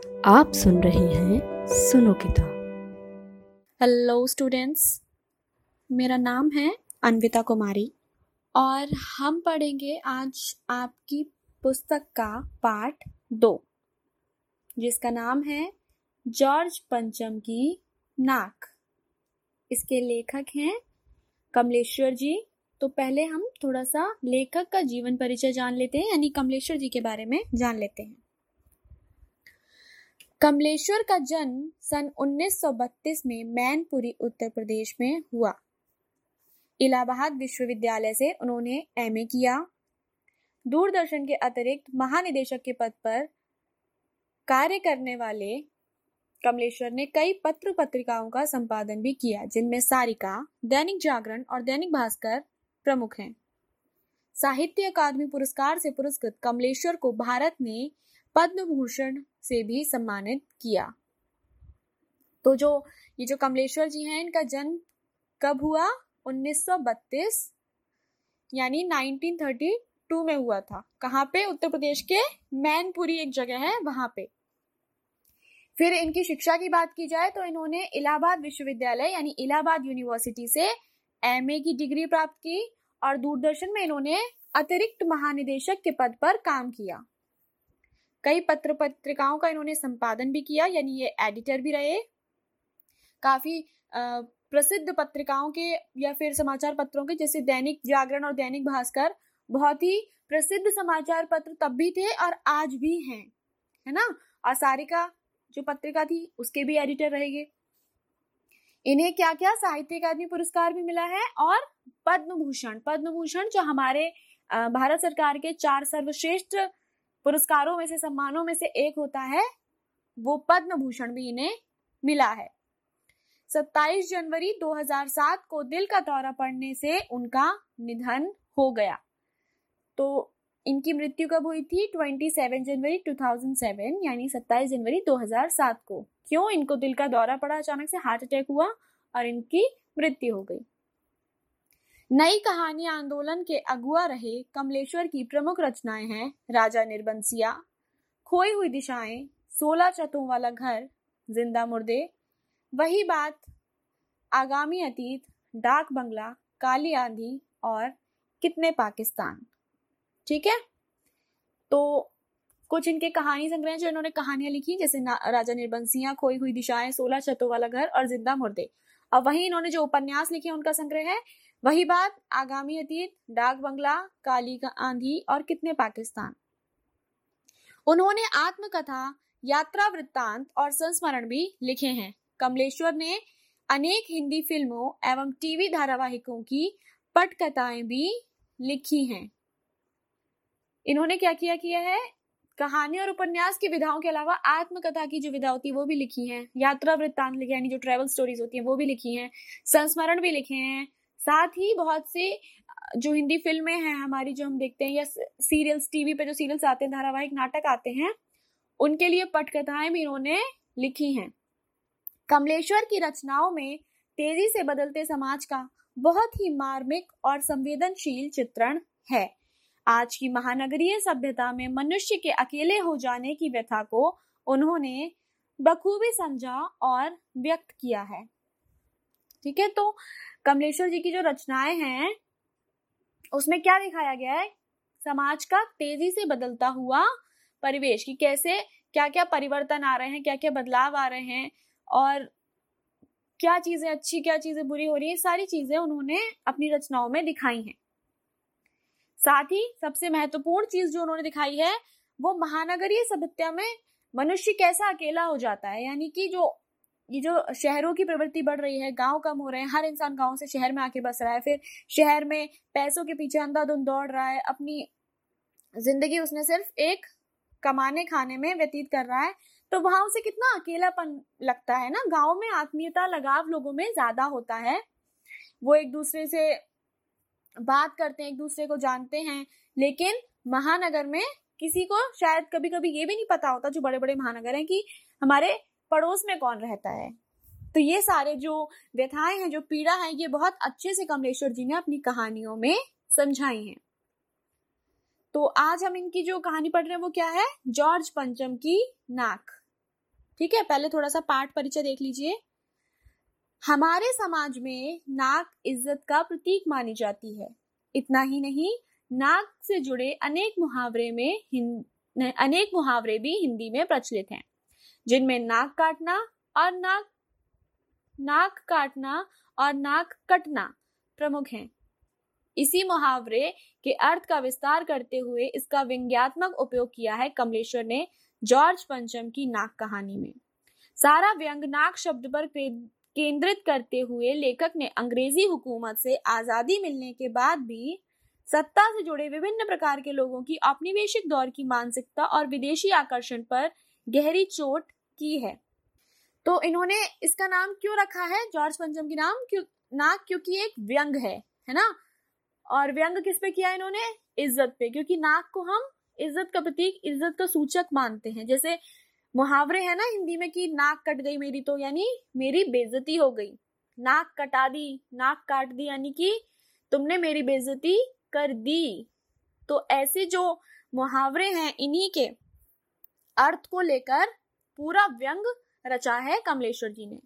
आप सुन रहे हैं सुनो किताब। हेलो स्टूडेंट्स, मेरा नाम है अन्विता कुमारी और हम पढ़ेंगे आज आपकी पुस्तक का पाठ 2 जिसका नाम है जॉर्ज पंचम की नाक। इसके लेखक हैं कमलेश्वर जी। तो पहले हम थोड़ा सा लेखक का जीवन परिचय जान लेते हैं, यानी कमलेश्वर जी के बारे में जान लेते हैं। कमलेश्वर का जन्म सन 1932 में मैनपुरी उत्तर प्रदेश में हुआ। इलाहाबाद विश्वविद्यालय से उन्होंने एमए किया। दूरदर्शन के अतिरिक्त महानिदेशक के पद पर कार्य करने वाले कमलेश्वर ने कई पत्र पत्रिकाओं का संपादन भी किया, जिनमें सारिका, दैनिक जागरण और दैनिक भास्कर प्रमुख हैं। साहित्य अकादमी पुरस्कार से पुरस्कृत कमलेश्वर को भारत ने पद्म भूषण से भी सम्मानित किया। तो ये जो कमलेश्वर जी हैं, इनका जन्म कब हुआ? 1932 यानी 1932 में हुआ था। कहाँ पे? उत्तर प्रदेश के मैनपुरी एक जगह है, वहां पे। फिर इनकी शिक्षा की बात की जाए तो इन्होंने इलाहाबाद विश्वविद्यालय यानी इलाहाबाद यूनिवर्सिटी से एमए की डिग्री प्राप्त की और दूरदर्शन में इन्होंने अतिरिक्त महानिदेशक के पद पर काम किया। कई पत्र पत्रिकाओं का इन्होंने संपादन भी किया, यानी ये एडिटर भी रहे। काफी प्रसिद्ध पत्रिकाओं के या फिर समाचार पत्रों के, जैसे दैनिक जागरण और दैनिक भास्कर, बहुत ही प्रसिद्ध समाचार पत्र तब भी थे और आज भी हैं, है ना। और सारिका जो पत्रिका थी उसके भी एडिटर रहेंगे। इन्हें क्या क्या साहित्य अकादमी पुरस्कार भी मिला है और पद्म भूषण जो हमारे भारत सरकार के 4 सर्वश्रेष्ठ पुरस्कारों में से, सम्मानों में से एक होता है, वो पद्म भूषण भी इन्हें मिला है। 27 जनवरी 2007 को दिल का दौरा पड़ने से उनका निधन हो गया। तो इनकी मृत्यु कब हुई थी? 27 जनवरी 2007 यानी 27 जनवरी 2007 को। क्यों? इनको दिल का दौरा पड़ा, अचानक से हार्ट अटैक हुआ और इनकी मृत्यु हो गई। नई कहानी आंदोलन के अगुआ रहे कमलेश्वर की प्रमुख रचनाएं हैं राजा निर्बंसिया, खोई हुई दिशाएं, 16 छतों वाला घर, जिंदा मुर्दे, वही बात, आगामी अतीत, डाक बंगला, काली आंधी और कितने पाकिस्तान। ठीक है, तो कुछ इनके कहानी संग्रह जो इन्होंने कहानियां लिखी, जैसे राजा निर्बंसिया, खोई हुई दिशाएं, 16 छतों वाला घर और जिंदा मुर्दे। और वही इन्होंने जो उपन्यास लिखे उनका संग्रह है वही बात, आगामी अतीत, डाक बंगला, काली आंधी और कितने पाकिस्तान। उन्होंने आत्मकथा, यात्रा वृत्तांत और संस्मरण भी लिखे हैं। कमलेश्वर ने अनेक हिंदी फिल्मों एवं टीवी धारावाहिकों की पटकथाएं भी लिखी हैं। इन्होंने क्या किया है? कहानी और उपन्यास की विधाओं के अलावा आत्मकथा की जो विधा होती है वो भी लिखी है, यात्रा वृत्तांत लिखे यानी जो ट्रेवल स्टोरीज होती है वो भी लिखी हैं, संस्मरण भी लिखे हैं। साथ ही बहुत से जो हिंदी फिल्में हैं हमारी, जो हम देखते हैं, या सीरियल्स, टीवी पे जो सीरियल्स आते हैं, धारावाहिक नाटक आते हैं, उनके लिए पटकथाएं भी इन्होंने लिखी हैं। कमलेश्वर की रचनाओं में तेजी से बदलते समाज का बहुत ही मार्मिक और संवेदनशील चित्रण है। आज की महानगरीय सभ्यता में मनुष्य के अकेले हो जाने की व्यथा को उन्होंने बखूबी समझा और व्यक्त किया है। ठीक है, तो कमलेश्वर जी की जो रचनाएं हैं उसमें क्या दिखाया गया है? समाज का तेजी से बदलता हुआ परिवेश की कैसे क्या क्या परिवर्तन आ रहे हैं, क्या क्या बदलाव आ रहे हैं और क्या चीजें अच्छी, क्या चीजें बुरी हो रही है, सारी चीजें उन्होंने अपनी रचनाओं में दिखाई हैं। साथ ही सबसे महत्वपूर्ण चीज जो उन्होंने दिखाई है वो महानगरीय सभ्यता में मनुष्य कैसा अकेला हो जाता है, यानी कि ये जो शहरों की प्रवृत्ति बढ़ रही है, गांव कम हो रहे हैं, हर इंसान गांव से शहर में आके बस रहा है, फिर शहर में पैसों के पीछे अंधाधुंध दौड़ रहा है, अपनी जिंदगी उसने सिर्फ एक कमाने खाने में व्यतीत कर रहा है, तो वहां उसे कितना अकेलापन लगता है ना। गांव में आत्मीयता, लगाव लोगों में ज्यादा होता है, वो एक दूसरे से बात करते हैं, एक दूसरे को जानते हैं। लेकिन महानगर में किसी को शायद कभी कभी ये भी नहीं पता होता, जो बड़े बड़े महानगर हैं, कि हमारे पड़ोस में कौन रहता है। तो ये सारे जो व्यथाएं हैं, जो पीड़ा है, ये बहुत अच्छे से कमलेश्वर जी ने अपनी कहानियों में समझाई हैं। तो आज हम इनकी जो कहानी पढ़ रहे हैं वो क्या है? जॉर्ज पंचम की नाक। ठीक है, पहले थोड़ा सा पाठ परिचय देख लीजिए। हमारे समाज में नाक इज्जत का प्रतीक मानी जाती है। इतना ही नहीं, नाक से जुड़े अनेक मुहावरे भी हिंदी में प्रचलित हैं, जिनमें नाक काटना और नाक कटना प्रमुख हैं। इसी मुहावरे के अर्थ का विस्तार करते हुए इसका व्यंग्यात्मक उपयोग किया है कमलेश्वर ने जॉर्ज पंचम की नाक कहानी में। सारा व्यंग नाक शब्द पर केंद्रित करते हुए लेखक ने अंग्रेजी हुकूमत से आजादी मिलने के बाद भी सत्ता से जुड़े विभिन्न प्रकार के लोगों की औपनिवेशिक दौर की मानसिकता और विदेशी आकर्षण पर गहरी चोट की है। तो इन्होंने इसका नाम क्यों रखा है जॉर्ज पंचम की नाक? क्योंकि एक व्यंग है ना। और व्यंग किस पे किया इन्होंने? इज्जत पे, क्योंकि नाक को हम इज्जत का प्रतीक, इज्जत का सूचक मानते हैं। जैसे मुहावरे है ना हिंदी में कि नाक कट गई मेरी, तो यानी मेरी बेइज्जती हो गई। नाक कटा दी, नाक काट दी, यानी कि तुमने मेरी बेइज्जती कर दी। तो ऐसे जो मुहावरे हैं, इन्हीं के अर्थ को लेकर पूरा व्यंग रचा है कमलेश्वर जी ने।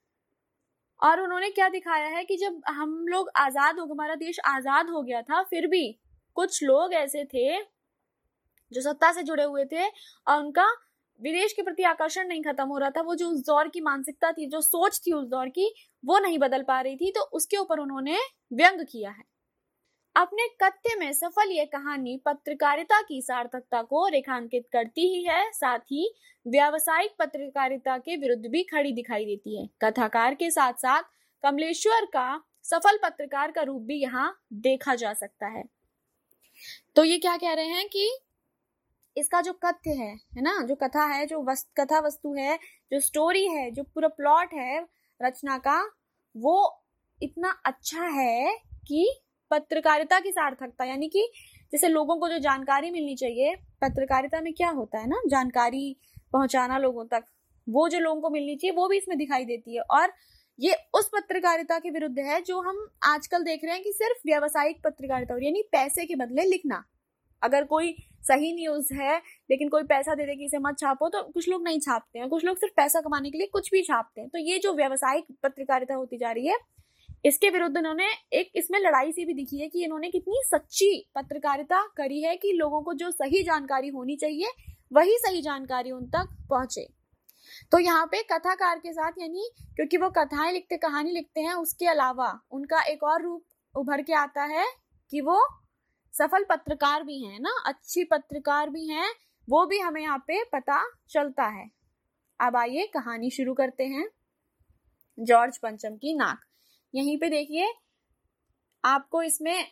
और उन्होंने क्या दिखाया है कि जब हम लोग हमारा देश आजाद हो गया था, फिर भी कुछ लोग ऐसे थे जो सत्ता से जुड़े हुए थे और उनका विदेश के प्रति आकर्षण नहीं खत्म हो रहा था। वो जो उस दौर की मानसिकता थी, जो सोच थी उस दौर की, वो नहीं बदल पा रही थी, तो उसके ऊपर उन्होंने व्यंग किया है। अपने कथ्य में सफल ये कहानी पत्रकारिता की सार्थकता को रेखांकित करती ही है, साथ ही व्यावसायिक पत्रकारिता के विरुद्ध भी खड़ी दिखाई देती है। कथाकार के साथ साथ कमलेश्वर का सफल पत्रकार का रूप भी यहाँ देखा जा सकता है। तो ये क्या कह रहे हैं कि इसका जो कथ्य है ना, जो कथा है, जो कथा वस्तु है, जो स्टोरी है, जो पूरा प्लॉट है रचना का, वो इतना अच्छा है कि पत्रकारिता की सार्थकता, यानी कि जैसे लोगों को जो जानकारी मिलनी चाहिए, पत्रकारिता में क्या होता है ना, जानकारी पहुंचाना लोगों तक, वो जो लोगों को मिलनी चाहिए वो भी इसमें दिखाई देती है। और ये उस पत्रकारिता के विरुद्ध है जो हम आजकल देख रहे हैं कि सिर्फ व्यावसायिक पत्रकारिता, यानी पैसे के बदले लिखना। अगर कोई सही न्यूज है लेकिन कोई पैसा दे दे कि इसे मत छापो, तो कुछ लोग नहीं छापते हैं, कुछ लोग सिर्फ पैसा कमाने के लिए कुछ भी छापते हैं। तो ये जो व्यावसायिक पत्रकारिता होती जा रही है, इसके विरुद्ध इन्होंने एक इसमें लड़ाई सी भी दिखी है कि इन्होंने कितनी सच्ची पत्रकारिता करी है कि लोगों को जो सही जानकारी होनी चाहिए वही सही जानकारी उन तक पहुंचे। तो यहाँ पे कथाकार के साथ, यानी क्योंकि वो कथाएं लिखते, कहानी लिखते हैं, उसके अलावा उनका एक और रूप उभर के आता है कि वो सफल पत्रकार भी हैं ना, अच्छी पत्रकार भी हैं, वो भी हमें यहाँ पे पता चलता है। अब आइए कहानी शुरू करते हैं। जॉर्ज पंचम की नाक। यहीं पे देखिए आपको इसमें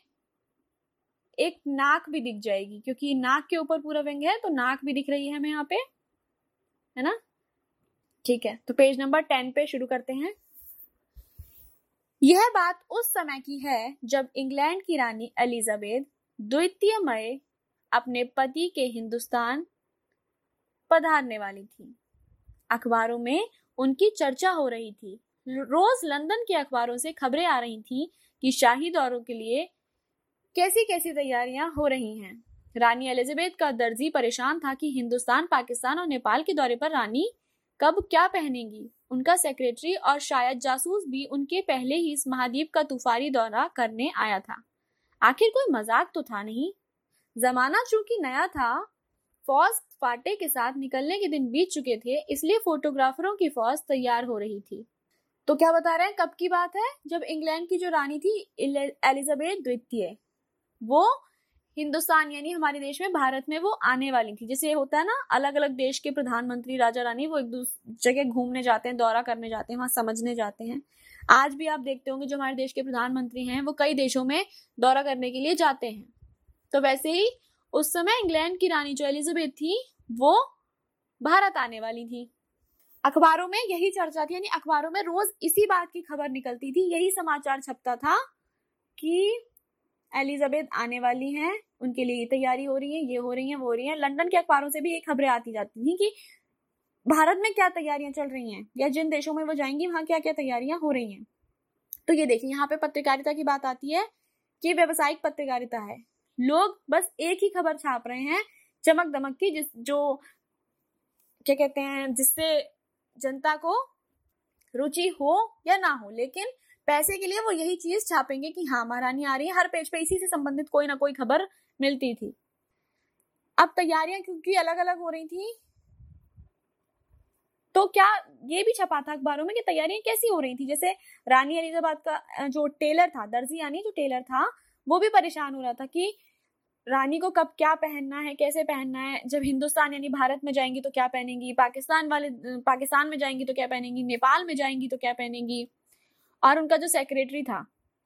एक नाक भी दिख जाएगी, क्योंकि नाक के ऊपर पूरा व्यंग है, तो नाक भी दिख रही है हमें यहाँ पे, है ना। ठीक है, तो पेज नंबर 10 पे शुरू करते हैं। यह बात उस समय की है जब इंग्लैंड की रानी एलिजाबेथ द्वितीय मई अपने पति के हिंदुस्तान पधारने वाली थी। अखबारों में उनकी चर्चा हो रही थी। रोज लंदन के अखबारों से खबरें आ रही थी कि शाही दौरों के लिए कैसी कैसी तैयारियां हो रही हैं। रानी एलिजाबेथ का दर्जी परेशान था कि हिंदुस्तान, पाकिस्तान और नेपाल के दौरे पर रानी कब क्या पहनेंगी। उनका सेक्रेटरी और शायद जासूस भी उनके पहले ही इस महाद्वीप का तूफानी दौरा करने आया था। आखिर कोई मजाक तो था नहीं। जमाना चूंकि नया था, फौज फाटे के साथ निकलने के दिन बीत चुके थे, इसलिए फोटोग्राफरों की फौज तैयार हो रही थी। तो क्या बता रहे हैं, कब की बात है? जब इंग्लैंड की जो रानी थी एलिजाबेथ द्वितीय, वो हिंदुस्तान यानी हमारे देश में, भारत में वो आने वाली थी। जैसे होता है ना, अलग अलग देश के प्रधानमंत्री, राजा रानी, वो एक दूसरी जगह घूमने जाते हैं, दौरा करने जाते हैं, वहां समझने जाते हैं। आज भी आप देखते होंगे जो हमारे देश के प्रधानमंत्री हैं वो कई देशों में दौरा करने के लिए जाते हैं। तो वैसे ही उस समय इंग्लैंड की रानी जो एलिजाबेथ थी वो भारत आने वाली थी। अखबारों में यही चर्चा थी, यानी अखबारों में रोज इसी बात की खबर निकलती थी, यही समाचार छपता था कि एलिजाबेथ आने वाली हैं, उनके लिए ये तैयारी हो रही है, ये हो रही है, वो हो रही है। लंदन के अखबारों से भी ये खबरें आती जाती थी कि भारत में क्या तैयारियां चल रही हैं, या जिन देशों में वो जाएंगी वहां क्या क्या तैयारियां हो रही हैं। तो ये देखिए यहाँ पे पत्रकारिता की बात आती है कि व्यावसायिक पत्रकारिता है। लोग बस एक ही खबर छाप रहे हैं, चमक दमक की, जो क्या कहते हैं, जिससे जनता को रुचि हो या ना हो, लेकिन पैसे के लिए वो यही चीज छापेंगे कि हाँ महारानी आ रही है। हर पेज पे इसी से संबंधित कोई ना कोई खबर मिलती थी। अब तैयारियां क्योंकि अलग अलग हो रही थी, तो क्या ये भी छपा था अखबारों में कि तैयारियां कैसी हो रही थी। जैसे रानी एलिजाबेथ का जो टेलर था, दर्जी यानी जो टेलर था, वो भी परेशान हो रहा था कि रानी को कब क्या पहनना है, कैसे पहनना है। जब हिंदुस्तान यानी भारत में जाएंगी तो क्या पहनेंगी, पाकिस्तान में जाएंगी तो क्या पहनेंगी, नेपाल में जाएंगी तो क्या पहनेंगी। और उनका जो सेक्रेटरी था,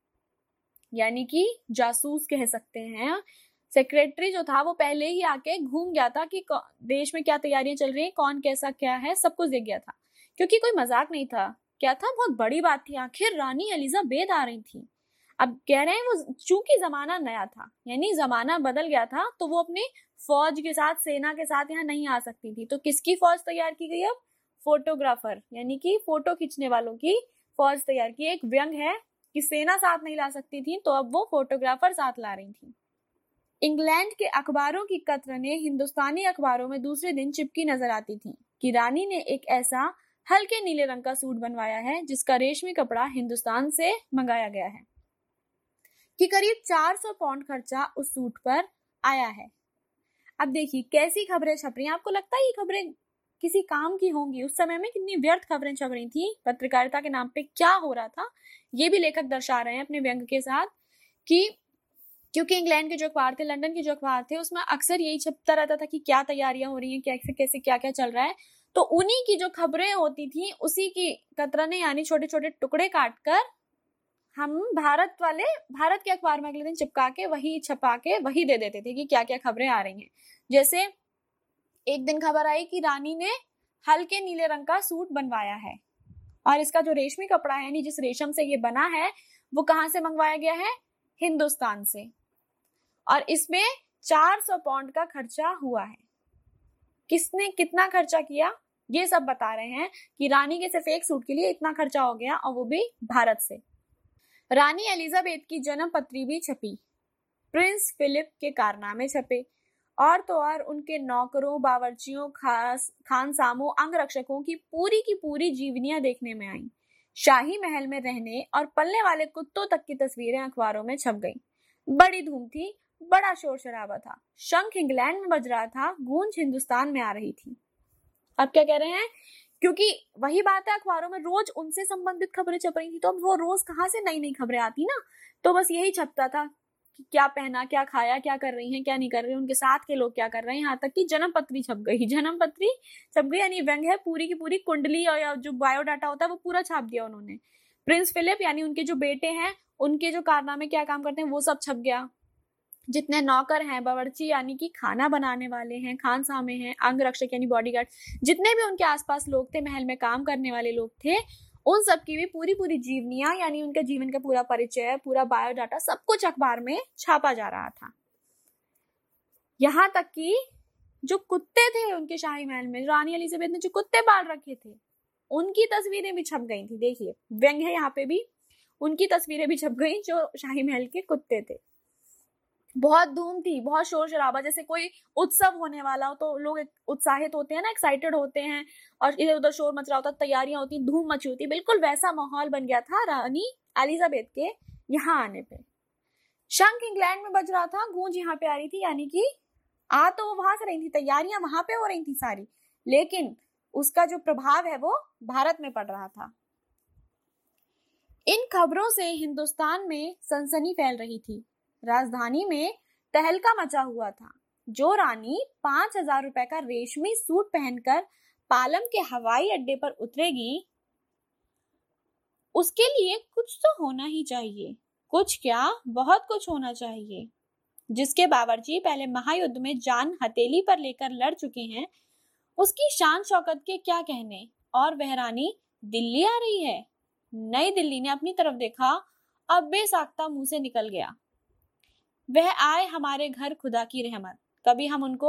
यानी कि जासूस कह सकते हैं, सेक्रेटरी जो था वो पहले ही आके घूम गया था कि देश में क्या तैयारियां चल रही है, कौन कैसा क्या है, सब कुछ देख गया था। क्योंकि कोई मजाक नहीं था, क्या था, बहुत बड़ी बात थी। आखिर रानी एलिजाबेथ आ रही थी। अब कह रहे हैं वो चूंकि जमाना नया था, यानी जमाना बदल गया था, तो वो अपनी फौज के साथ, सेना के साथ यहाँ नहीं आ सकती थी। तो किसकी फौज तैयार की गई? अब फोटोग्राफर यानी कि फोटो खींचने वालों की फौज तैयार की। एक व्यंग है कि सेना साथ नहीं ला सकती थी, तो अब वो फोटोग्राफर साथ ला रही थी। इंग्लैंड के अखबारों की कत्र ने हिंदुस्तानी अखबारों में दूसरे दिन चिपकी नजर आती थी कि रानी ने एक ऐसा हल्के नीले रंग का सूट बनवाया है जिसका रेशमी कपड़ा हिंदुस्तान से मंगाया गया है, कि करीब 400 पाउंड खर्चा उस सूट पर आया है। अब देखिए कैसी खबरें छप रही हैं। आपको लगता है ये खबरें किसी काम की होंगी? उस समय में कितनी व्यर्थ खबरें छप रही थी। पत्रकारिता के नाम पे क्या हो रहा था, ये भी लेखक दर्शा रहे हैं अपने व्यंग के साथ। कि क्योंकि इंग्लैंड के जो अखबार थे, लंदन के जो अखबार थे, उसमें अक्सर यही छपता रहता था कि क्या तैयारियां हो रही हैं, कैसे कैसे क्या क्या चल रहा है। तो उन्हीं की जो खबरें होती थी, उसी की कतरने यानी छोटे छोटे टुकड़े काटकर हम भारत के अखबार में अगले दिन चिपका के वही छपा के वही दे देते थे कि क्या क्या खबरें आ रही हैं। जैसे एक दिन खबर आई कि रानी ने हल्के नीले रंग का सूट बनवाया है, और इसका जो रेशमी कपड़ा है, यानी जिस रेशम से ये बना है, वो कहां से मंगवाया गया है? हिंदुस्तान से। और इसमें 400 पाउंड का खर्चा हुआ है। किसने कितना खर्चा किया, ये सब बता रहे हैं कि रानी के सिर्फ एक सूट के लिए इतना खर्चा हो गया, और वो भी भारत से। रानी एलिजाबेथ की जन्म पत्री भी छपी, प्रिंस फिलिप के कारनामे छपे, और तो और उनके नौकरों, बावर्चियों, खानसामों, अंगरक्षकों की पूरी जीवनियां देखने में आई। शाही महल में रहने और पलने वाले कुत्तों तक की तस्वीरें अखबारों में छप गईं। बड़ी धूम थी, बड़ा शोर शराबा था। शंख इंग्लैंड में बज रहा था, गूंज हिंदुस्तान में आ रही थी। अब क्या कह रहे हैं? क्योंकि वही बात है, अखबारों में रोज उनसे संबंधित खबरें छप रही थी, तो अब वो रोज कहाँ से नई नई खबरें आती ना। तो बस यही छपता था कि क्या पहना, क्या खाया, क्या कर रही हैं, क्या नहीं कर रही, उनके साथ के लोग क्या कर रहे हैं। यहाँ तक कि जन्म पत्री छप गई। जन्म पत्री छप गई यानी व्यंग है, पूरी की पूरी कुंडली और जो बायोडाटा होता है वो पूरा छाप दिया उन्होंने। प्रिंस फिलिप यानी उनके जो बेटे हैं, उनके जो कारनामे क्या काम करते हैं, वो सब छप गया। जितने नौकर हैं, बावर्ची यानी कि खाना बनाने वाले हैं, खानसामे हैं, अंगरक्षक यानी बॉडीगार्ड, जितने भी उनके आसपास लोग थे, महल में काम करने वाले लोग थे, उन सब की भी पूरी जीवनियां यानी उनके जीवन का पूरा परिचय, पूरा बायोडाटा, सब कुछ अखबार में छापा जा रहा था। यहाँ तक कि जो कुत्ते थे उनके शाही महल में, रानी एलिजाबेथ ने जो कुत्ते पाल रखे थे, उनकी तस्वीरें भी छप गई थी। देखिए व्यंग है, यहाँ पे भी उनकी तस्वीरें भी छप गई जो शाही महल के कुत्ते थे। बहुत धूम थी, बहुत शोर शराबा। जैसे कोई उत्सव होने वाला हो तो लोग उत्साहित होते हैं ना, एक्साइटेड होते हैं, और इधर उधर शोर मच रहा होता, तैयारियां होती, धूम मची होती। बिल्कुल वैसा माहौल बन गया था रानी एलिजाबेथ के यहाँ आने पे। शंख इंग्लैंड में बज रहा था, गूंज यहाँ पे आ रही थी, यानी कि आ तो वो वहां से रही थी, तैयारियां वहां पे हो रही थी सारी, लेकिन उसका जो प्रभाव है वो भारत में पड़ रहा था। इन खबरों से हिंदुस्तान में सनसनी फैल रही थी। राजधानी में तहलका मचा हुआ था। जो रानी 5,000 रुपए का रेशमी सूट पहनकर पालम के हवाई अड्डे पर उतरेगी, उसके लिए कुछ तो होना ही चाहिए। कुछ क्या, बहुत कुछ होना चाहिए। जिसके बावर्ची पहले महायुद्ध में जान हथेली पर लेकर लड़ चुके हैं, उसकी शान शौकत के क्या कहने। और वह रानी दिल्ली आ रही है। नई दिल्ली ने अपनी तरफ देखा, अब बेसाख्ता मुंह से निकल गया, वह आए हमारे घर खुदा की रहमत। कभी हम उनको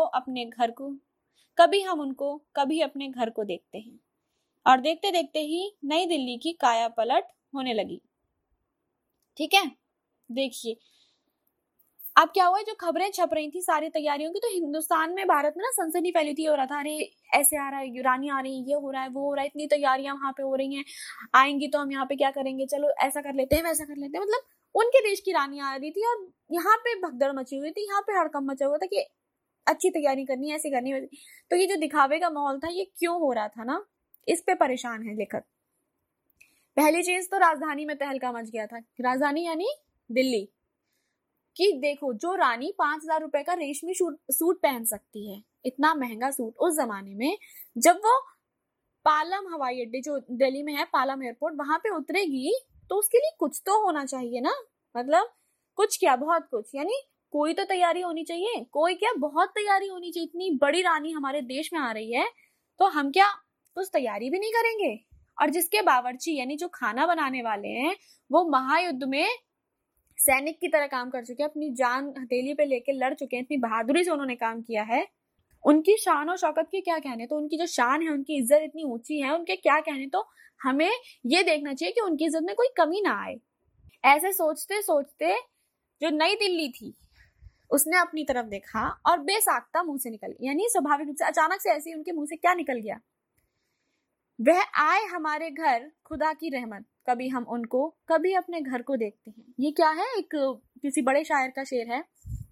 कभी अपने घर को देखते हैं। और देखते देखते ही नई दिल्ली की काया पलट होने लगी। ठीक है, देखिए अब क्या हुआ, जो खबरें छप रही थी सारी तैयारियों की, तो हिंदुस्तान में, भारत में ना सनसनी फैली थी, हो रहा था अरे ऐसे आ रहा है, रानी आ रही है, ये हो रहा है, वो हो रहा है, इतनी तैयारियां वहां पे हो रही हैं, आएंगी तो हम यहाँ पे क्या करेंगे, चलो ऐसा कर लेते हैं, वैसा कर लेते हैं। मतलब उनके देश की रानी आ रही थी और यहाँ पे भगदड़ मची हुई थी, यहाँ पे हड़कंप मचा हुआ था कि अच्छी तैयारी करनी है, ऐसी करनी है। तो ये जो दिखावे का माहौल था, ये क्यों हो रहा था ना, इस पे परेशान है लेखक। पहली चीज तो राजधानी में तहलका मच गया था। राजधानी यानी दिल्ली, कि देखो जो रानी 5,000 रुपए का रेशमी सूट पहन सकती है, इतना महंगा सूट उस जमाने में, जब वो पालम हवाई अड्डे, जो दिल्ली में है पालम एयरपोर्ट, वहां पे उतरेगी, तो उसके लिए कुछ तो होना चाहिए ना। मतलब कुछ क्या, बहुत कुछ, यानी कोई तो तैयारी होनी चाहिए, कोई क्या बहुत तैयारी होनी चाहिए। इतनी बड़ी रानी हमारे देश में आ रही है, तो हम क्या कुछ तैयारी भी नहीं करेंगे? और जिसके बावर्ची यानी जो खाना बनाने वाले हैं, वो महायुद्ध में सैनिक की तरह काम कर चुके हैं, अपनी जान हथेली पे लेके लड़ चुके हैं, इतनी बहादुरी से उन्होंने काम किया है। उनकी शान और शौकत के क्या कहने, तो उनकी जो शान है, उनकी इज्जत इतनी ऊंची है, उनके क्या कहने, तो हमें ये देखना चाहिए कि उनकी इज्जत में कोई कमी ना आए। ऐसे सोचते सोचते जो नई दिल्ली थी, उसने अपनी तरफ देखा और बेसाख्ता मुंह से निकल, यानी स्वाभाविक रूप से अचानक से ऐसे उनके मुंह से क्या निकल गया, वह आए हमारे घर खुदा की रहमत, कभी हम उनको कभी अपने घर को देखते हैं। ये क्या है, एक किसी बड़े शायर का शेर है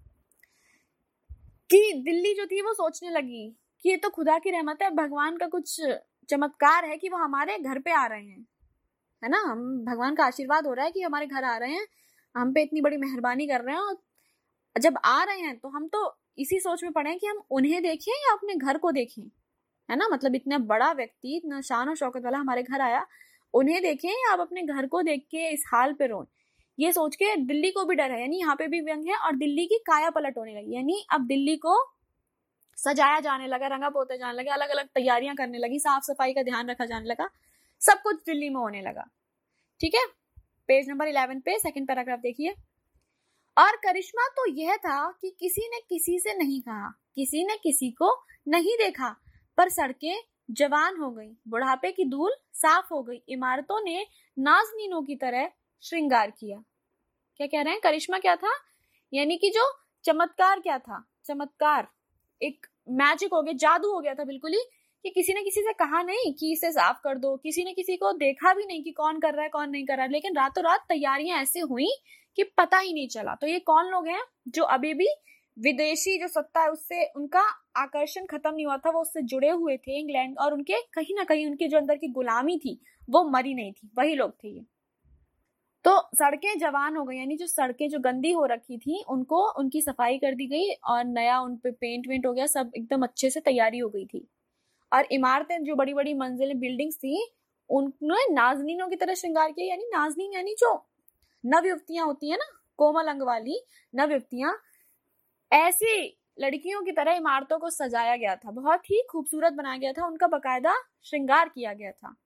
कि दिल्ली जो थी वो सोचने लगी कि ये तो खुदा की रहमत है, भगवान का कुछ चमत्कार है कि वो हमारे घर पे आ रहे हैं, है ना, हम भगवान का आशीर्वाद हो रहा है कि हमारे घर आ रहे हैं, हम पे इतनी बड़ी मेहरबानी कर रहे हैं, और जब आ रहे हैं तो हम तो इसी सोच में पड़े हैं कि हम उन्हें देखें या अपने घर को देखें, है ना। मतलब इतना बड़ा व्यक्ति, इतना शान और शौकत वाला हमारे घर आया, उन्हें देखें या आप अपने घर को देख के इस हाल पे रोएं। ये सोच के दिल्ली को भी डर है, यानी यहाँ पे भी व्यंग है, और दिल्ली की काया पलट होने लगी, यानी अब दिल्ली को सजाया जाने लगा, रंगा पोते जाने लगे, अलग अलग तैयारियां करने लगी, साफ सफाई का ध्यान रखा जाने लगा, सब कुछ दिल्ली में होने लगा। ठीक है, पेज नंबर 11 पे सेकंड पैराग्राफ देखिए। और करिश्मा तो यह था कि किसी ने किसी से नहीं कहा, किसी ने किसी को नहीं देखा, पर सड़कें जवान हो गई, बुढ़ापे की धूल साफ हो गई, इमारतों ने नाज़नीनों की तरह श्रृंगार किया। क्या कह रहे हैं, करिश्मा क्या था, यानी कि जो चमत्कार क्या था, चमत्कार एक मैजिक हो गया, जादू हो गया था बिल्कुल ही, कि किसी ने किसी से कहा नहीं कि इसे साफ कर दो, किसी ने किसी को देखा भी नहीं कि कौन कर रहा है कौन नहीं कर रहा है, लेकिन रातों रात तैयारियां ऐसे हुई कि पता ही नहीं चला। तो ये कौन लोग हैं जो अभी भी विदेशी जो सत्ता है उससे उनका आकर्षण खत्म नहीं हुआ था, वो उससे जुड़े हुए थे इंग्लैंड, और उनके कहीं ना कहीं उनके जो अंदर की गुलामी थी वो मरी नहीं थी, वही लोग थे ये। तो सड़कें जवान हो गई, यानी जो सड़कें जो गंदी हो रखी थी उनको उनकी सफाई कर दी गई और नया उन पे पेंट वेंट हो गया, सब एकदम अच्छे से तैयारी हो गई थी। और इमारतें जो बड़ी बड़ी मंजिलें बिल्डिंग्स थी उन्होंने नाज़नीनों की तरह श्रृंगार किया, यानी नाज़नीन यानी जो नव युवतियां होती है ना, कोमल अंग वाली नव युवतियां, ऐसी लड़कियों की तरह इमारतों को सजाया गया था, बहुत ही खूबसूरत बनाया गया था, उनका बकायदा श्रृंगार किया गया था।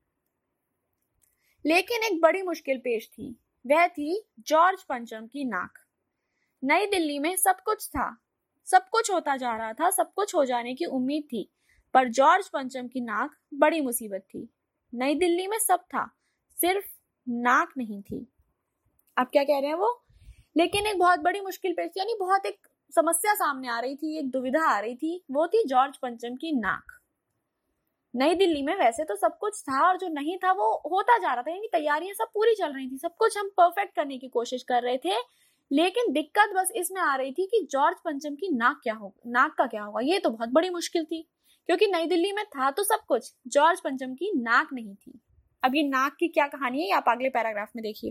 लेकिन एक बड़ी मुश्किल पेश थी, वह थी जॉर्ज पंचम की नाक। नई दिल्ली में सब कुछ था, सब कुछ होता जा रहा था, सब कुछ हो जाने की उम्मीद थी, पर जॉर्ज पंचम की नाक बड़ी मुसीबत थी। नई दिल्ली में सब था, सिर्फ नाक नहीं थी। अब क्या कह रहे हैं वो, लेकिन एक बहुत बड़ी मुश्किल पेश थी, यानी बहुत एक समस्या सामने आ रही थी, एक दुविधा आ रही थी, वो थी जॉर्ज पंचम की नाक। नई दिल्ली में वैसे तो सब कुछ था और जो नहीं था वो होता जा रहा था, यानी तैयारियां सब पूरी चल रही थी, सब कुछ हम परफेक्ट करने की कोशिश कर रहे थे, लेकिन दिक्कत बस इसमें आ रही थी कि जॉर्ज पंचम की नाक क्या होगा, नाक का क्या होगा। ये तो बहुत बड़ी मुश्किल थी, क्योंकि नई दिल्ली में था तो सब कुछ, जॉर्ज पंचम की नाक नहीं थी। अब ये नाक की क्या कहानी है, आप अगले पैराग्राफ में देखिए।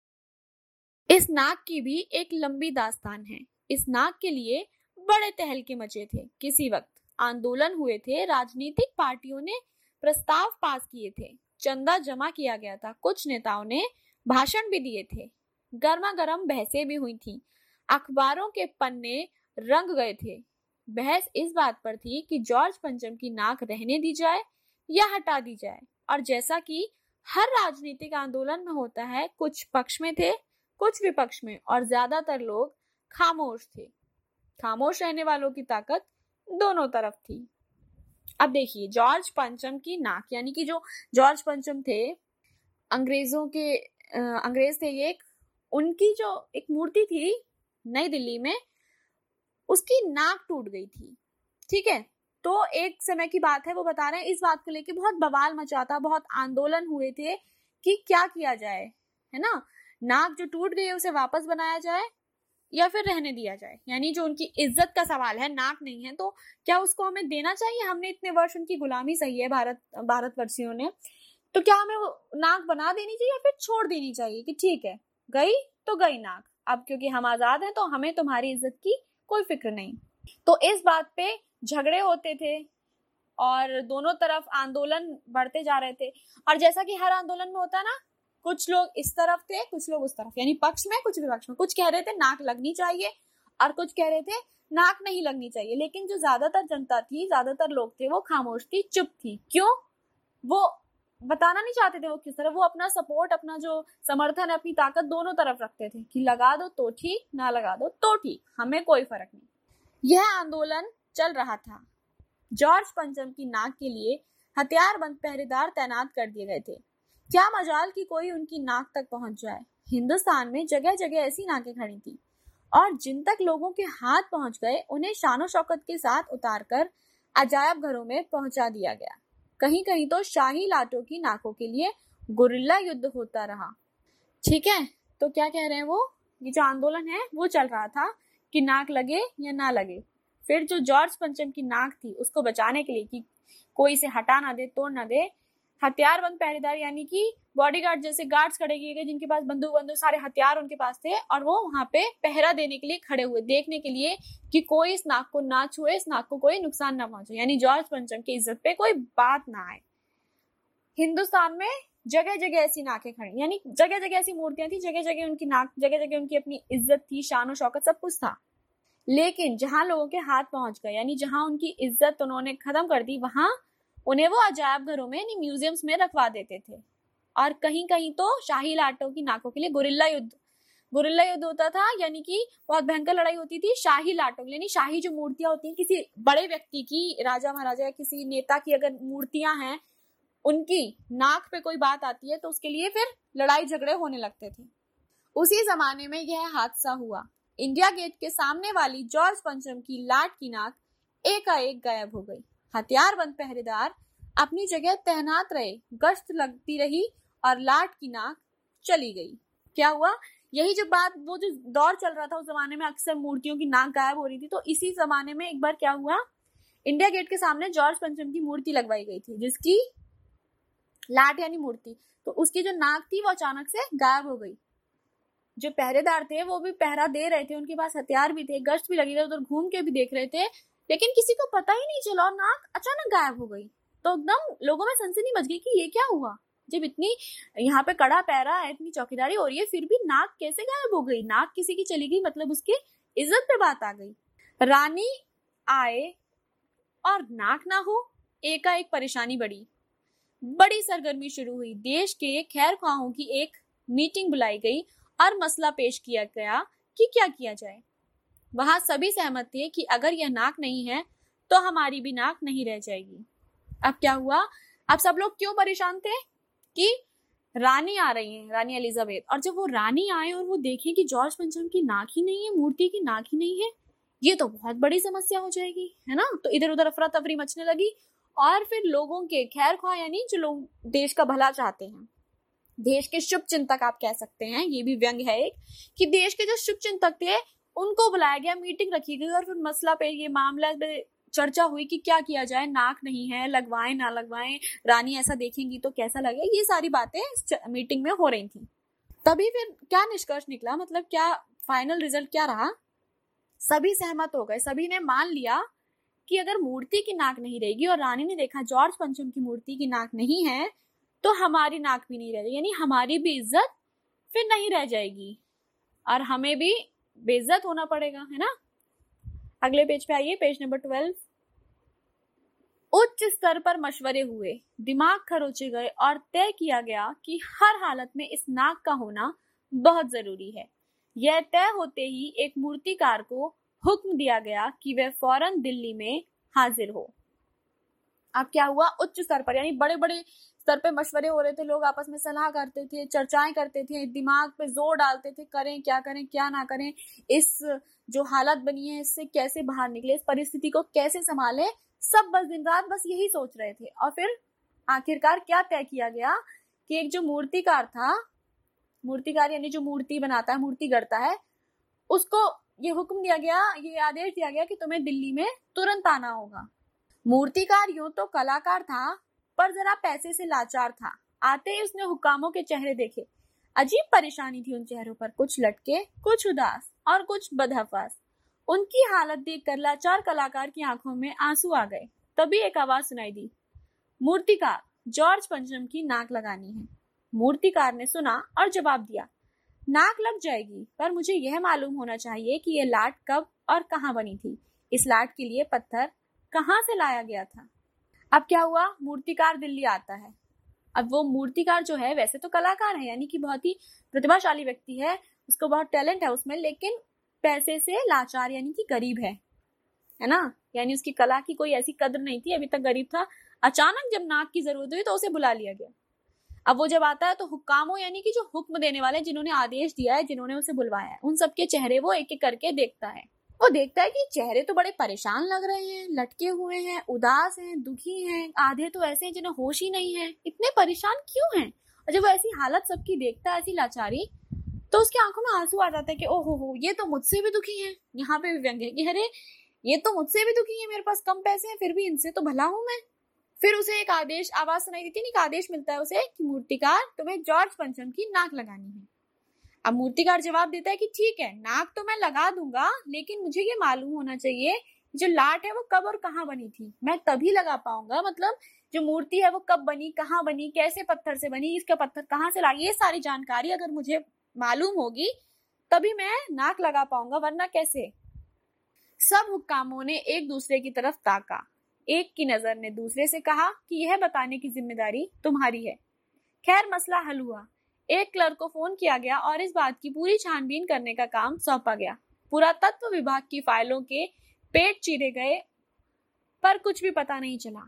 इस नाक की भी एक लंबी दास्तान है। इस नाक के लिए बड़े तहलके मचे थे, किसी वक्त आंदोलन हुए थे, राजनीतिक पार्टियों ने प्रस्ताव पास किए थे, चंदा जमा किया गया था, कुछ नेताओं ने भाषण भी दिए थे, गर्मा गर्म बहसें भी हुई थी, अखबारों के पन्ने रंग गए थे। बहस इस बात पर थी कि जॉर्ज पंचम की नाक रहने दी जाए या हटा दी जाए, और जैसा कि हर राजनीतिक आंदोलन में होता है, कुछ पक्ष में थे कुछ विपक्ष में, और ज्यादातर लोग खामोश थे। खामोश रहने वालों की ताकत दोनों तरफ थी। अब देखिए, जॉर्ज पंचम की नाक, यानी कि जो जॉर्ज पंचम थे, अंग्रेज थे ये, उनकी जो एक मूर्ति थी नई दिल्ली में, उसकी नाक टूट गई थी। ठीक है, तो एक समय की बात है, वो बता रहे हैं इस बात को लेके बहुत बवाल मचा था, बहुत आंदोलन हुए थे कि क्या किया जाए, है ना, नाक जो टूट गई है उसे वापस बनाया जाए या फिर रहने दिया जाए। यानी जो उनकी इज्जत का सवाल है, नाक नहीं है तो क्या उसको हमें देना चाहिए, हमने इतने वर्ष उनकी गुलामी सही है भारतवर्षियों ने, तो क्या हमें वो नाक बना देनी चाहिए या फिर छोड़ देनी चाहिए कि ठीक है गई तो गई नाक, अब क्योंकि हम आजाद हैं तो हमें तुम्हारी इज्जत की कोई फिक्र नहीं। तो इस बात पे झगड़े होते थे और दोनों तरफ आंदोलन बढ़ते जा रहे थे। और जैसा कि हर आंदोलन में होता है ना, कुछ लोग इस तरफ थे कुछ लोग उस तरफ, यानी पक्ष में कुछ विपक्ष में। कुछ कह रहे थे नाक लगनी चाहिए और कुछ कह रहे थे नाक नहीं लगनी चाहिए। लेकिन जो ज्यादातर जनता थी, ज्यादातर लोग थे, वो खामोश थी, चुप थी। क्यों? वो बताना नहीं चाहते थे वो किस तरह, वो अपना सपोर्ट, अपना जो समर्थन है, अपनी ताकत दोनों तरफ रखते थे कि लगा दो तो ठीक, ना लगा दो तो ठीक, हमें कोई फर्क नहीं। यह आंदोलन चल रहा था। जॉर्ज पंचम की नाक के लिए हथियारबंद पहरेदार तैनात कर दिए गए थे। क्या मजाल कि कोई उनकी नाक तक पहुंच जाए। हिंदुस्तान में जगह जगह ऐसी नाकें खड़ी थी और जिन तक लोगों के हाथ पहुंच गए उन्हें शानो शौकत के साथ उतारकर अजायब घरों में पहुंचा दिया गया। कहीं कहीं तो शाही लाटों की नाकों के लिए गुरिल्ला युद्ध होता रहा। ठीक है, तो क्या कह रहे हैं वो, ये जो आंदोलन है वो चल रहा था कि नाक लगे या ना लगे। फिर जो जॉर्ज पंचम की नाक थी उसको बचाने के लिए कि कोई इसे हटा ना दे, तोड़ ना दे, हथियारबंद पहरेदार यानी कि बॉडीगार्ड जैसे गार्ड्स खड़े किए गए जिनके पास बंदूक सारे हथियार उनके पास थे, और वो वहां पे पहरा देने के लिए खड़े हुए, देखने के लिए कि कोई इस नाक को ना छुए, इस नाक को कोई नुकसान ना पहुंचे, यानी जॉर्ज पंचम की इज्जत पे कोई बात ना आए। हिंदुस्तान में जगह जगह ऐसी नाकें खड़ी, यानी जगह जगह ऐसी मूर्तियां थी, जगह जगह उनकी नाक, जगह जगह उनकी अपनी इज्जत थी, शान शौकत सब कुछ था। लेकिन जहां लोगों के हाथ पहुंच गए, यानी जहां उनकी इज्जत उन्होंने खत्म कर दी, वहां उन्हें वो अजायब घरों में यानी म्यूजियम्स में रखवा देते थे। और कहीं कहीं तो शाही लाटों की नाकों के लिए गुरिल्ला युद्ध होता था, यानी कि बहुत भयंकर लड़ाई होती थी शाही लाटों, यानी शाही जो मूर्तियां होती हैं किसी बड़े व्यक्ति की, राजा महाराजा या किसी नेता की अगर मूर्तियां हैं, उनकी नाक पे कोई बात आती है तो उसके लिए फिर लड़ाई झगड़े होने लगते थे। उसी जमाने में यह हादसा हुआ। इंडिया गेट के सामने वाली जॉर्ज पंचम की लाट की नाक एकाएक गायब हो गई। हथियारबंद पहरेदार अपनी जगह तैनात रहे, गश्त लगती रही और लाट की नाक चली गई। क्या हुआ? यही जो बात, वो जो दौर चल रहा था उस जमाने में, अक्सर मूर्तियों की नाक गायब हो रही थी, तो इसी जमाने में एक बार क्या हुआ, इंडिया गेट के सामने जॉर्ज पंचम की मूर्ति लगवाई गई थी, जिसकी लाट यानी मूर्ति, तो उसकी जो नाक थी वो अचानक से गायब हो गई। जो पहरेदार थे वो भी पहरा दे रहे थे, उनके पास हथियार भी थे, गश्त भी लगी थी, उधर घूम के भी देख रहे थे, लेकिन किसी को पता ही नहीं चला और नाक अचानक गायब हो गई। तो एकदम लोगों में सनसनी मच गई कि ये क्या हुआ, जब इतनी यहाँ पे कड़ा पहरा है, इतनी चौकीदारी हो रही है, फिर भी नाक कैसे गायब हो गई? नाक किसी की चली गई, मतलब उसकी इज्जत पे बात आ गई। रानी आए और नाक ना हो, एकाएक परेशानी बड़ी सरगर्मी शुरू हुई। देश के खैर ख्वाहों की एक मीटिंग बुलाई गई और मसला पेश किया गया कि क्या किया जाए। वहां सभी सहमत थे कि अगर यह नाक नहीं है तो हमारी भी नाक नहीं रह जाएगी। अब क्या हुआ? अब सब लोग क्यों परेशान थे कि रानी आ रही है, रानी एलिजाबेथ, और जब वो रानी आए और वो देखें कि जॉर्ज पंचम की नाक ही नहीं है, मूर्ति की नाक ही नहीं है, ये तो बहुत बड़ी समस्या हो जाएगी, है ना। तो इधर उधर अफरा तफरी मचने लगी और फिर लोगों के खैर ख्वाह, यानी जो लोग देश का भला चाहते हैं, देश के शुभ चिंतक आप कह सकते हैं, ये भी व्यंग है एक, कि देश के जो शुभ चिंतक थे उनको बुलाया गया, मीटिंग रखी गई और फिर मसला पे, ये मामला पे चर्चा हुई कि क्या किया जाए, नाक नहीं है, लगवाएं ना लगवाएं, रानी ऐसा देखेंगी तो कैसा लगे, ये सारी बातें मीटिंग में हो रही थी। तभी फिर क्या निष्कर्ष निकला, मतलब क्या फाइनल रिजल्ट क्या रहा? सभी सहमत हो गए, सभी ने मान लिया कि अगर मूर्ति की नाक नहीं रहेगी और रानी ने देखा जॉर्ज पंचम की मूर्ति की नाक नहीं है तो हमारी नाक भी नहीं रहेगी, यानी हमारी भी इज्जत फिर नहीं रह जाएगी और हमें भी बेइज्जत होना पड़ेगा, है ना। अगले पेज पे आइए, पेज नंबर 12। उच्च स्तर पर मशवरे हुए, दिमाग खरोचे गए और तय किया गया कि हर हालत में इस नाक का होना बहुत जरूरी है। यह तय होते ही एक मूर्तिकार को हुक्म दिया गया कि वह फौरन दिल्ली में हाजिर हो। अब क्या हुआ? उच्च स्तर पर, यानी बड़े बड़े स्तर पे मशवरे हो रहे थे, लोग आपस में सलाह करते थे, चर्चाएं करते थे, दिमाग पे जोर डालते थे, करें क्या ना करें, इस जो हालत बनी है इससे कैसे बाहर निकले, इस परिस्थिति को कैसे संभाले, सब बस दिन रात बस यही सोच रहे थे। और फिर आखिरकार क्या तय किया गया कि एक जो मूर्तिकार था, मूर्तिकार यानी जो मूर्ति बनाता है, मूर्ति गढ़ता है, उसको ये हुक्म दिया गया, ये आदेश दिया गया कि तुम्हें दिल्ली में तुरंत आना होगा। मूर्तिकार यूं तो कलाकार था, पर जरा पैसे से लाचार था। आते ही उसने हुक्कामों के चेहरे देखे। अजीब परेशानी थी उन चेहरों पर, कुछ लटके, कुछ उदास और कुछ बदहवास। उनकी हालत देखकर लाचार कलाकार की आंखों में आंसू आ गए। तभी एक आवाज सुनाई दी, मूर्तिकार, जॉर्ज पंचम की नाक लगानी है। मूर्तिकार ने सुना और जवाब दिया, नाक लग जाएगी, पर मुझे यह मालूम होना चाहिए कि यह लाट कब और कहाँ बनी थी। इस लाट के लिए पत्थर कहाँ से लाया गया था। अब क्या हुआ, मूर्तिकार दिल्ली आता है। अब वो मूर्तिकार जो है वैसे तो कलाकार है, यानी कि बहुत ही प्रतिभाशाली व्यक्ति है, उसको बहुत टैलेंट है उसमें, लेकिन पैसे से लाचार यानी कि गरीब है ना, यानी उसकी कला की कोई ऐसी कद्र नहीं थी, अभी तक गरीब था। अचानक जब नाक की जरूरत हुई तो उसे बुला लिया गया। अब वो जब आता है तो हुक्कामों यानी कि जो हुक्म देने वाले, जिन्होंने आदेश दिया है, जिन्होंने उसे बुलवाया है, उन सबके चेहरे वो एक एक करके देखता है। वो देखता है कि चेहरे तो बड़े परेशान लग रहे हैं, लटके हुए हैं, उदास हैं, दुखी हैं, आधे तो ऐसे हैं जिन्हें होश ही नहीं है। इतने परेशान क्यों हैं? और जब वो ऐसी हालत सबकी देखता है, ऐसी लाचारी, तो उसकी आंखों में आंसू आ जाता है कि ओहो हो, ये तो मुझसे भी दुखी है। यहाँ पे भी व्यंग है कि अरे ये तो मुझसे भी दुखी है, मेरे पास कम पैसे हैं, फिर भी इनसे तो भला हूं मैं। फिर उसे एक आदेश, आवाज सुनाई देती है, एक आदेश मिलता है उसे कि मूर्तिकार, तुम्हें जॉर्ज पंचम की नाक लगानी है। अब मूर्तिकार जवाब देता है कि ठीक है, नाक तो मैं लगा दूंगा, लेकिन मुझे ये मालूम होना चाहिए जो लाट है वो कब और कहाँ बनी थी, मैं तभी लगा पाऊंगा। मतलब जो मूर्ति है वो कब बनी, कहाँ बनी, कैसे पत्थर से बनी, इसका पत्थर कहाँ से लगा, ये सारी जानकारी अगर मुझे मालूम होगी तभी मैं नाक लगा पाऊंगा, वरना कैसे। सब हुक्कामों ने एक दूसरे की तरफ ताका। एक की नजर ने दूसरे से कहा कि यह बताने की जिम्मेदारी तुम्हारी है। खैर मसला हल हुआ। एक क्लर्क को फोन किया गया और इस बात की पूरी छानबीन करने का काम सौंपा गया। पुरातत्व विभाग की फाइलों के पेट चीरे गए, पर कुछ भी पता नहीं चला।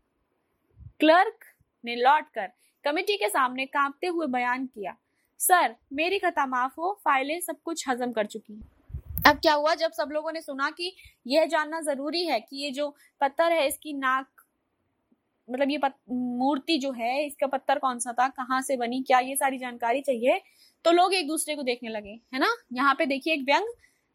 क्लर्क ने लौटकर कमेटी के सामने कांपते हुए बयान किया, सर मेरी खता माफ हो, फाइलें सब कुछ हजम कर चुकी हैं। अब क्या हुआ, जब सब लोगों ने सुना कि यह जानना जरूरी है कि ये जो पत्थर है इसकी नाक, मतलब ये मूर्ति जो है इसका पत्थर कौन सा था, कहाँ से बनी, क्या, ये सारी जानकारी चाहिए, तो लोग एक दूसरे को देखने लगे, है ना। यहाँ पे देखिए एक व्यंग,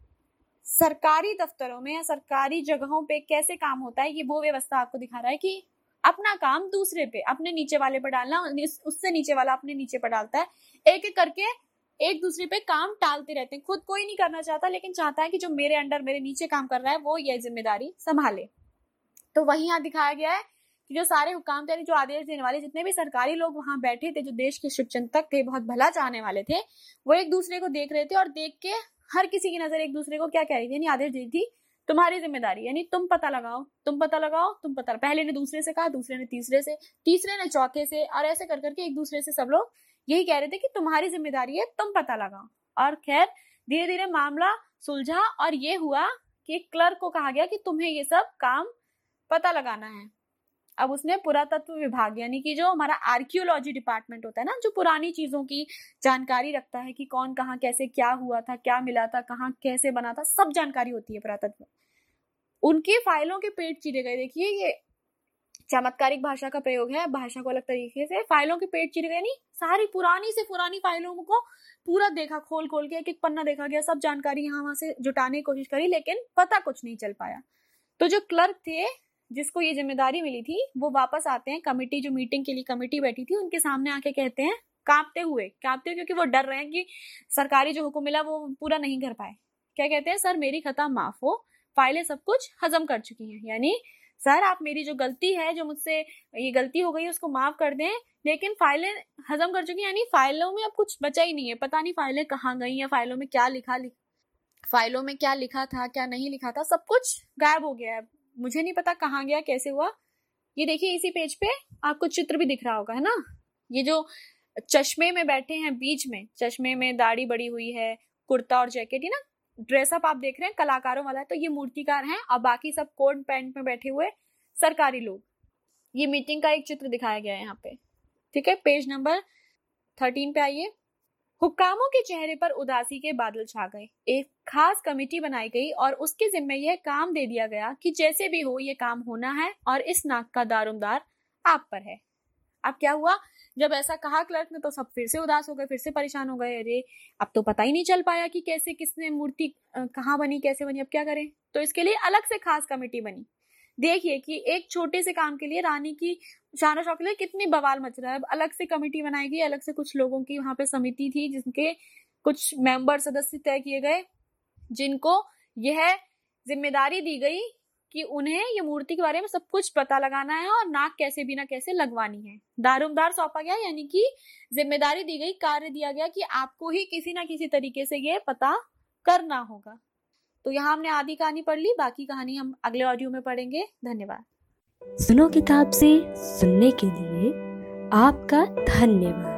सरकारी दफ्तरों में या सरकारी जगहों पे कैसे काम होता है, ये वो व्यवस्था आपको दिखा रहा है कि अपना काम दूसरे पे, अपने नीचे वाले पर डालना, उससे नीचे वाला अपने नीचे पर डालता है, एक एक करके एक दूसरे पे काम टालते रहते हैं। खुद कोई नहीं करना चाहता, लेकिन चाहता है कि जो मेरे अंडर, मेरे नीचे काम कर रहा है वो ये जिम्मेदारी संभाले। तो वही यहाँ दिखाया गया है कि जो सारे हुक्काम थे, जो आदेश देने वाले जितने भी सरकारी लोग वहां बैठे थे, जो देश के शुभचिंतक थे, बहुत भला चाहने वाले थे, वो एक दूसरे को देख रहे थे और देख के हर किसी की नजर एक दूसरे को क्या कह रही थी, यानी आदेश दी थी, तुम्हारी जिम्मेदारी, यानी तुम पता लगाओ, तुम पता लगाओ, तुम पता। पहले ने दूसरे से कहा, दूसरे ने तीसरे से, तीसरे ने चौथे से, और ऐसे कर करके एक दूसरे से सब लोग यही कह रहे थे कि तुम्हारी जिम्मेदारी है, तुम पता लगाओ। और खैर धीरे धीरे मामला सुलझा और ये हुआ कि क्लर्क को कहा गया कि तुम्हें ये सब काम पता लगाना है। अब उसने पुरातत्व विभाग, यानी कि जो हमारा आर्कियोलॉजी डिपार्टमेंट होता है ना, जो पुरानी चीजों की जानकारी रखता है कि कौन कहाँ कैसे क्या हुआ था, क्या मिला था, कहाँ कैसे बना था, सब जानकारी होती है पुरातत्व। उनकी फाइलों के पेट चीरे गए। देखिए ये चमत्कारिक भाषा का प्रयोग है, भाषा को अलग तरीके से, फाइलों के पेट चीरे गए, नहीं सारी पुरानी से पुरानी फाइलों को पूरा देखा, खोल खोल के एक एक पन्ना देखा गया, सब जानकारी यहाँ वहां से जुटाने की कोशिश करी, लेकिन पता कुछ नहीं चल पाया। तो जो क्लर्क थे जिसको ये जिम्मेदारी मिली थी, वो वापस आते हैं, कमेटी जो मीटिंग के लिए कमेटी बैठी थी उनके सामने आके कहते हैं, कांपते हुए, क्योंकि वो डर रहे हैं कि सरकारी जो हुक्म मिला वो पूरा नहीं कर पाए। क्या कहते हैं, सर मेरी खता माफ हो, फाइलें सब कुछ हजम कर चुकी हैं, यानी सर आप मेरी जो गलती है, जो मुझसे ये गलती हो गई है उसको माफ कर दें, लेकिन फाइलें हजम कर चुकी हैं, यानी फाइलों में अब कुछ बचा ही नहीं है, पता नहीं फाइलें कहाँ गई या फाइलों में क्या फाइलों में क्या लिखा था, क्या नहीं लिखा था, सब कुछ गायब हो गया है, मुझे नहीं पता कहाँ गया, कैसे हुआ। ये देखिए इसी पेज पे आपको चित्र भी दिख रहा होगा, है ना। ये जो चश्मे में बैठे हैं, बीच में चश्मे में दाढ़ी बड़ी हुई है, कुर्ता और जैकेट, ये ना ड्रेसअप आप देख रहे हैं कलाकारों वाला है, तो ये मूर्तिकार हैं, और बाकी सब कोट पैंट में बैठे हुए सरकारी लोग। ये मीटिंग का एक चित्र दिखाया गया है यहाँ पे, ठीक है। पेज नंबर 13 पे आइए। हुक्कामों के चेहरे पर उदासी के बादल छा गए। एक खास कमेटी बनाई गई और उसके जिम्मे यह काम दे दिया गया कि जैसे भी हो ये काम होना है और इस नाक का दारोमदार आप पर है। अब क्या हुआ, जब ऐसा कहा क्लर्क ने तो सब फिर से उदास हो गए, फिर से परेशान हो गए। अरे अब तो पता ही नहीं चल पाया कि कैसे किसने मूर्ति कहाँ बनी, कैसे बनी, अब क्या करें। तो इसके लिए अलग से खास कमेटी बनी। देखिए कि एक छोटे से काम के लिए रानी की शान शौकत के लिए कितनी बवाल मच रहा है। अब अलग से कमेटी बनाई गई, अलग से कुछ लोगों की वहां पे समिति थी जिनके कुछ मेंबर सदस्य तय किए गए, जिनको यह जिम्मेदारी दी गई कि उन्हें ये मूर्ति के बारे में सब कुछ पता लगाना है और नाक कैसे भी ना कैसे लगवानी है। दारोमदार सौंपा गया, यानी कि जिम्मेदारी दी गई, कार्य दिया गया कि आपको ही किसी ना किसी तरीके से ये पता करना होगा। तो यहाँ हमने आधी कहानी पढ़ ली, बाकी कहानी हम अगले ऑडियो में पढ़ेंगे। धन्यवाद। सुनो किताब से सुनने के लिए आपका धन्यवाद।